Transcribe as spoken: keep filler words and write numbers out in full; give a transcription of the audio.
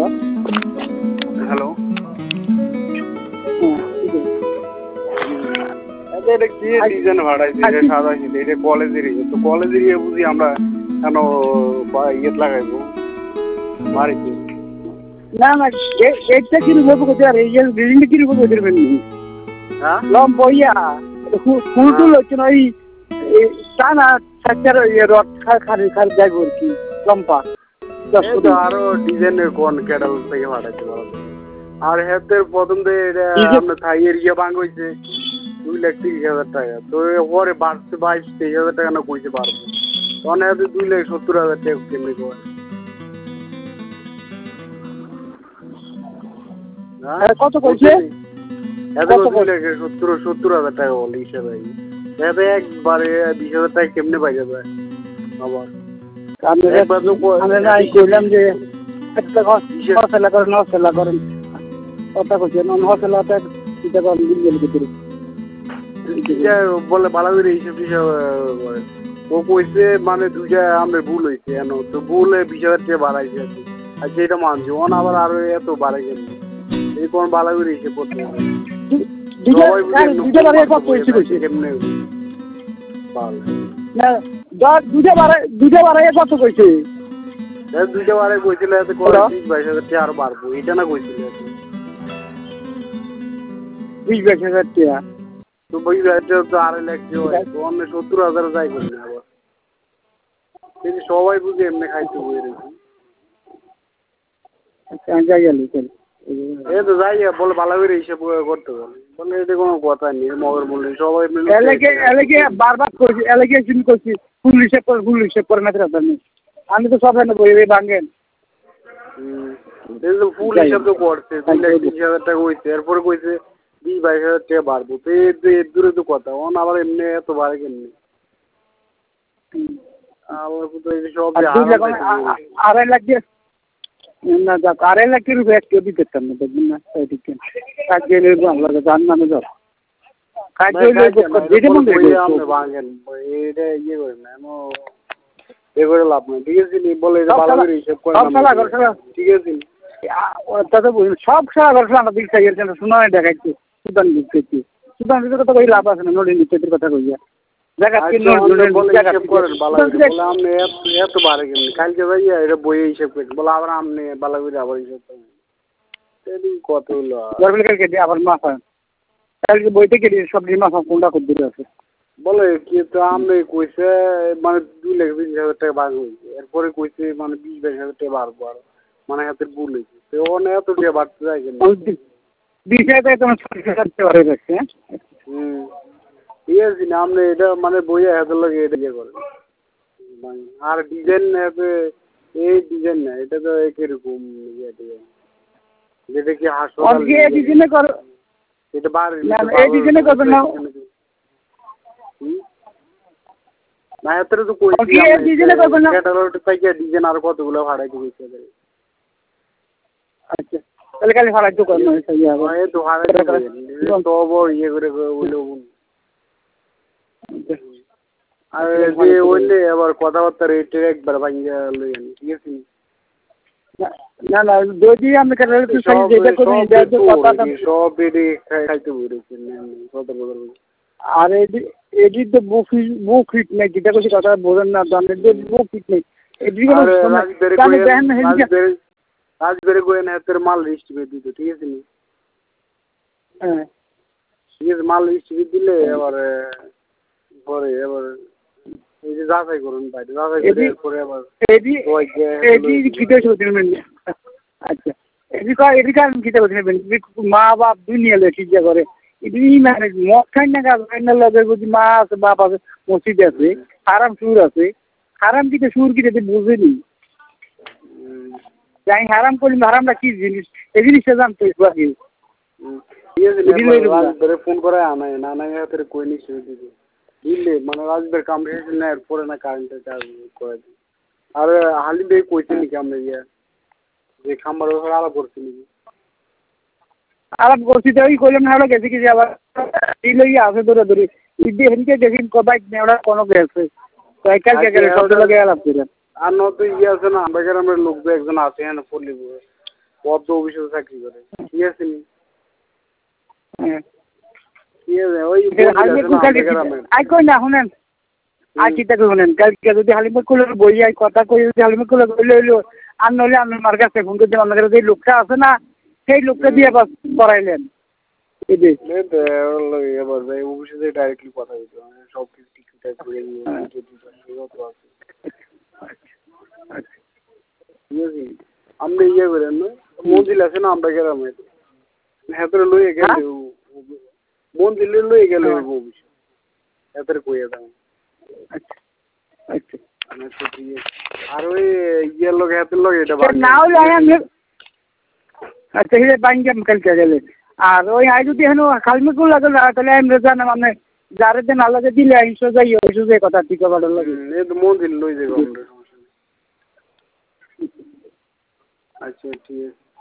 Hello, এটা কি design ভাড়াইছে? এটা সাদা ছিল, এটা কলেজের তো কলেজের ইয়ে বুঝি আমরা কেন ইয়ে লাগাইবো বাড়িতে? না না এটা কি রূপ করতে আর এই বিল্ডিং কি রূপ করতে পারবেন? হ্যাঁ লম বইয়া ফুল টুল হচ্ছে না, ওই টানা সাইডের ইয়ে রড খারি খারি যাইব আর কি লম্পা আরো ডিজাইনের কোন ক্যাটাল থেকে ভাড়াইতে পারবো। আর হেতের প্রথম দিয়ে এটা আপনার থাইয়ের ইয়ে ভাঙ হয়েছে দুই লাখ তিরিশ হাজার টাকা, তো পরে বাড়ছে বাইশ তেইশ হাজার টাকা না কইতে পারবো, তখন হাতে দুই লাখ সত্তর হাজার টাকা কেমনি করে? কত কইছে? এত দুই লাখ সত্তর সত্তর হাজার টাকা বলে হিসাবে, এতে একবারে বিশ হাজার টাকা কেমনে পাই যাবে? আবার কইলাম যে একটা হসেলা করেন হসেলা করেন কথা কইছেন হসেলাটা চিন্তা করেন বলে ভালো করে হিসাব টিসাব ও কইছে মানে দুইটা আমাদের ভুল হয়েছে কেন, তো ভুলে বিশ হাজার টাকা বাড়াইছে আর কি, আর সেটা মানছি ওন আবার আরো এত বাড়াই গেল, এই কোন ভালো করে হিসেব করতে হবে। কেমনে দুইটা বাড়াই দুইটা বাড়াই কত কইছে? দুইটা বারে কইছিল এতে বিশ বাইশ হাজার টাকা আরো বাড়বো, এটা না কইছিল বিশ বাইশ হাজার টাকা, তো বিশ হাজার টাকা তো আড়াই লাখ টাকা অন্য সত্তর হাজার যাই করি না আবার, সবাই বুঝে এমনি খাইতে বই রেখি এই তো যাই বলে ভালো করে হিসাব করতে বলে, বলে এটা কোনো কথা নেই মগের বললে সবাই মিলে বারবার করছি এলাকে করছি ফুল হিসেব করে ফুল হিসেব করে না নেই, আমি তো সব এনে বই ভাঙেন ফুল হিসাব তো করছে দুই লাখ তিরিশ হাজার টাকা হয়েছে, এরপরে কইছে বিশ বাইশ হাজার টাকা বাড়বো, তো এর দূরে তো কথা অন আবার এমনি এত বাড়ে কেমনি? সব আড়াই লাখ দিয়ে না যাক আড়াই লাখ রুপয়ে এক কেউ দিতে চান না, দেখবেন না কাজ গেলে আমরা জান নামে যাও কাজ ভাঙেন এটা ইয়ে করেন না এ করে লাভ নেই, ঠিক আছে বলে ভালো করে হিসাব করে ঠিক আছে তাতে সব খেলা করছিল আমরা দিক চাই শোনা দেখাচ্ছি সুদান দিচ্ছি সুদান দিতে কথা কই লাভ আছে না নদী নিত্যের কথা কইয়া এত বাড়ে কেমনি কালকে ভাইয়া এটা বইয়ে হিসাব করেন বলে আবার আমনে বালা করে আবার হিসাব করেন কত হলো কালকে আবার মাথা কালকে বইতে কেটে সবজি মাথা কোনটা করতে আছে বলে কি তো আমনে কইছে মানে দুই লাখ বিশ হাজার টাকা বাড় হয়েছে, এরপরে কইছে মানে বিশ বাইশ হাজার টাকা বাড়বো আর মানে হাতের ভুল হয়েছে, তো অনেক এত টাকা বাড়তে যায় কেন? বিশ হাজার তোমার ছয় হাজার টাকা বাড়ে যাচ্ছে। হুম ঠিক আছে না আপনি এটা মানে বইয়ে হাতের লাগে এটা ইয়ে করেন আর ডিজাইন আছে এই ডিজাইন না এটা তো কিরকম যেটা কি হাসপাতাল এটা বাড়ি না এত তো কই ক্যাটালগ থেকে ডিজাইন আর কতগুলো ভাড়াইতে কইছে আচ্ছা তাহলে কাল ভাড়া তো করব এই তো ভাড়া তো বড় ইয়ে করে হলো আর যে ওইলে আবার কথাবার্তা রেট একবার ভাঙিয়া লই আনি ঠিক আছে না না যদি আমি ক্যাটালগ তো সাইজ যেটা করি এটা তো কথা সব এডি খাইতে বলেছেন কত বড় আর এডি এডি তো বুক বুক হিট নাই যেটা কইছি কথা বলেন না তো আমি বুক হিট নাই এডি কোনো কানে দেখেন না হেডি আজ বেরে গোয়েন হাতের মাল লিস্ট করে দিতে ঠিক আছে নি হ্যাঁ ঠিক আছে মাল লিস্ট করে দিলে এবার পরে এবার এই যে যাচাই করুন ভাই যাচাই করে পরে আবার এডি এডি কিটা চলতেন আচ্ছা এডি কা এডি কারণ কিটা বলছেন মা বাপ দুনিয়া লেখি যা করে এডি মানে মদ খাই না কাজ না লাগে যদি মা আছে বাপ আছে মসজিদ আছে হারাম সুর আছে হারাম কিটা সুর কিটা বুঝেনি যাই হারাম করলি হারামটা কি জিনিস এই জিনিসটা জানতে পারি ঠিক আছে ফোন করে আনাই না না হাতের কই নি শুরু দিবে দিলে মানে রাজবের কাম শেষ না এরপরে না কারেন্টের চার্জ করে দিই আর হালি ভাই কইছে নাকি আমরা ইয়া যে খাম্বার ওখানে আলাপ করছি নাকি আলাপ করছি তো ওই কইলাম না হলো গেছে কি আবার এই লই আছে ধরে ধরে ইদি হেনকে দেখি কবাই নেওড়া কোনো গেছে তাই কালকে গেলে সব লাগে আলাপ কইলাম আর নতুন ইয়ে আছে না আমরা গ্রামের লোক একজন আছে না পল্লী পদ্ম অফিসে চাকরি করে ঠিক আছে নি হ্যাঁ ঠিক আছে ওই আই কই না শুনেন আর চিন্তা করবেন কালকে যদি হালিমা কুলের বই আই কথা কই যদি হালিমা কুলের বই লইলো আর নইলে আপনার মার কাছে ফোন করে দিলাম আপনার যে লোকটা আছে না সেই লোকটা দিয়ে বাস করাইলেন এবার অফিসে যে ডাইরেক্টলি কথা বলতে সব কিছু ঠিক করে নিয়ে ঠিক আছে আমরা ইয়ে করেন না মন্দির আছে না আমরা গ্রামে হেতরে লইয়ে গেলে মন্দির লইয়ে গেলে অফিস হেতরে কইয়া দাও আচ্ছা আচ্ছা আচ্ছা ঠিক আছে আর ওই ইয়ের লোক হেতের লোক এটা না হলে আমি আচ্ছা হিরে বাইঙ্গাম কালকে গেলে আর ওই আই যদি হেন খালমিকুল লাগে না তাহলে আমি জানাম আপনি যারে দেন আলাদা দিলে আমি সোজা ইয়ে সোজা কথা ঠিক হবে লাগে এই তো মন্দির লই যাবো আমরা সমস্যা নেই আচ্ছা ঠিক আছে